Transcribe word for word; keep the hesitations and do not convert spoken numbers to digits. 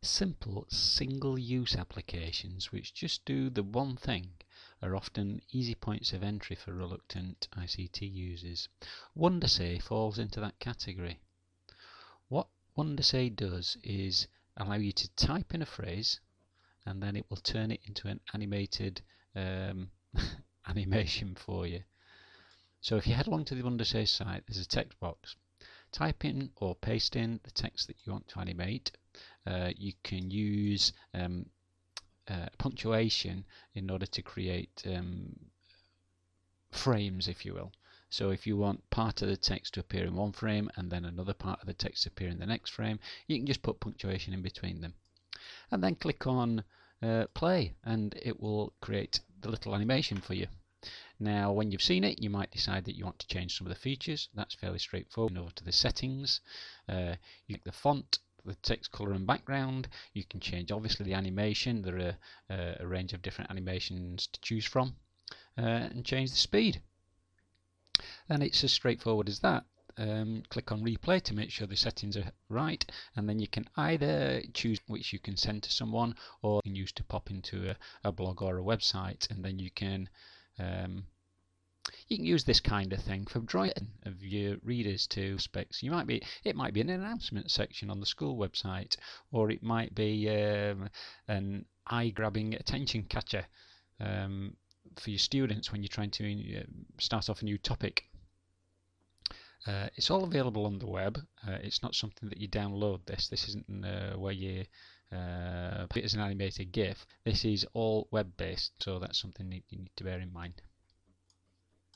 Simple single-use applications which just do the one thing are often easy points of entry for reluctant I C T users. Wondersay falls into that category. What Wondersay does is allow you to type in a phrase and then it will turn it into an animated um, animation for you. So if you head along to the Wondersay site, there's a text box. Type in or paste in the text that you want to animate. Uh, you can use um, uh, punctuation in order to create um, frames, if you will. So if you want part of the text to appear in one frame and then another part of the text to appear in the next frame, you can just put punctuation in between them. And then click on uh, play and it will create the little animation for you. Now when you've seen it, you might decide that you want to change some of the features. That's fairly straightforward. Over to the settings, uh, you click the font, the text color and background. You can change obviously the animation. There are uh, a range of different animations to choose from, uh, and change the speed. And it's as straightforward as that. Um, click on replay to make sure the settings are right, and then you can either choose which you can send to someone or you can use to pop into a, a blog or a website, and then you can um, you can use this kind of thing for drawing of your readers to specs. You might be, it might be an announcement section on the school website, or it might be um, an eye-grabbing attention catcher um, for your students when you're trying to uh, start off a new topic. Uh, it's all available on the web. Uh, it's not something that you download this. This isn't uh, where you uh, put it as an animated GIF. This is all web-based, so that's something you need to bear in mind.